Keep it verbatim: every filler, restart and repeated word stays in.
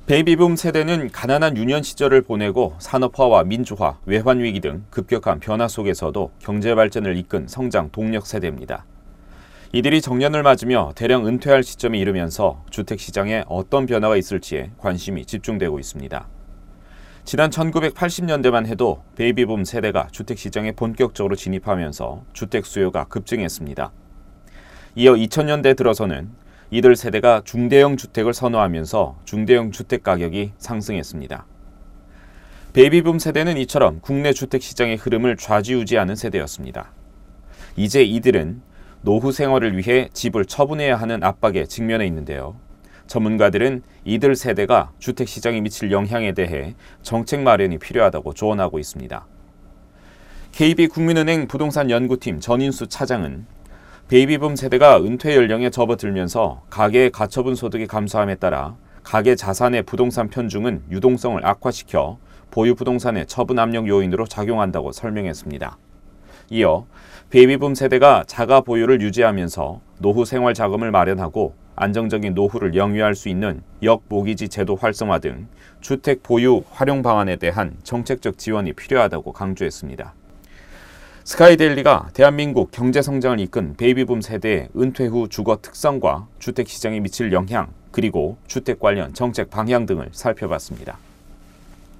베이비붐 세대는 가난한 유년 시절을 보내고 산업화와 민주화, 외환위기 등 급격한 변화 속에서도 경제 발전을 이끈 성장 동력 세대입니다. 이들이 정년을 맞으며 대량 은퇴할 시점에 이르면서 주택시장에 어떤 변화가 있을지에 관심이 집중되고 있습니다. 지난 천구백팔십 년대만 해도 베이비붐 세대가 주택시장에 본격적으로 진입하면서 주택 수요가 급증했습니다. 이어 이천 년대 들어서는 이들 세대가 중대형 주택을 선호하면서 중대형 주택 가격이 상승했습니다. 베이비붐 세대는 이처럼 국내 주택시장의 흐름을 좌지우지하는 세대였습니다. 이제 이들은 노후 생활을 위해 집을 처분해야 하는 압박에 직면해 있는데요. 전문가들은 이들 세대가 주택시장에 미칠 영향에 대해 정책 마련이 필요하다고 조언하고 있습니다. 케이비국민은행 부동산연구팀 전인수 차장은 베이비붐 세대가 은퇴 연령에 접어들면서 가계의 가처분 소득이 감소함에 따라 가계 자산의 부동산 편중은 유동성을 악화시켜 보유 부동산의 처분 압력 요인으로 작용한다고 설명했습니다. 이어 베이비붐 세대가 자가 보유를 유지하면서 노후 생활 자금을 마련하고 안정적인 노후를 영위할 수 있는 역모기지 제도 활성화 등 주택 보유 활용 방안에 대한 정책적 지원이 필요하다고 강조했습니다. 스카이데일리가 대한민국 경제 성장을 이끈 베이비붐 세대의 은퇴 후 주거 특성과 주택시장에 미칠 영향, 그리고 주택 관련 정책 방향 등을 살펴봤습니다.